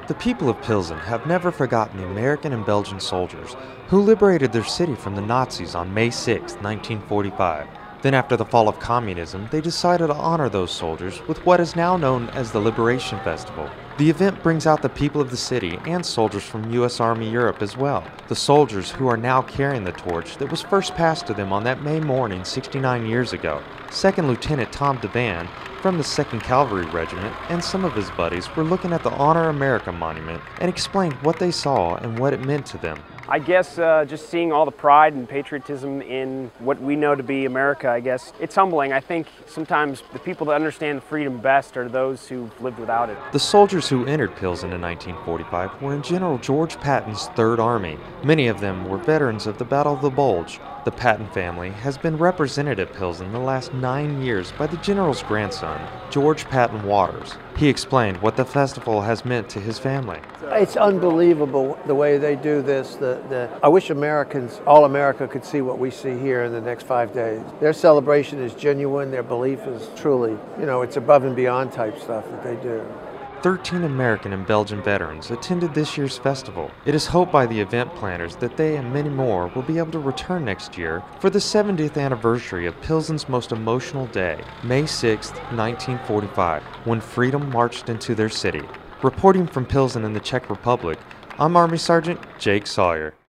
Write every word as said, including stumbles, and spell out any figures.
The people of Pilsen have never forgotten the American and Belgian soldiers who liberated their city from the Nazis on May sixth, nineteen forty-five. Then after the fall of communism, they decided to honor those soldiers with what is now known as the Liberation Festival. The event brings out the people of the city and soldiers from U S Army Europe as well, the soldiers who are now carrying the torch that was first passed to them on that May morning sixty-nine years ago. Second Lieutenant Tom DeVan from the second Cavalry Regiment and some of his buddies were looking at the Honor America Monument and explained what they saw and what it meant to them. I guess uh, just seeing all the pride and patriotism in what we know to be America, I guess, it's humbling. I think sometimes the people that understand freedom best are those who've lived without it. The soldiers who entered Pilsen in nineteen forty-five were in General George Patton's Third Army. Many of them were veterans of the Battle of the Bulge. The Patton family has been represented at Pilsen the last nine years by the General's grandson, George Patton Waters. He explained what the festival has meant to his family. It's unbelievable the way they do this. The, the, I wish Americans, all America, could see what we see here in the next five days. Their celebration is genuine. Their belief is truly, you know, it's above and beyond type stuff that they do. thirteen American and Belgian veterans attended this year's festival. It is hoped by the event planners that they and many more will be able to return next year for the seventieth anniversary of Pilsen's most emotional day, May sixth, nineteen forty-five, when freedom marched into their city. Reporting from Pilsen in the Czech Republic, I'm Army Sergeant Jake Sawyer.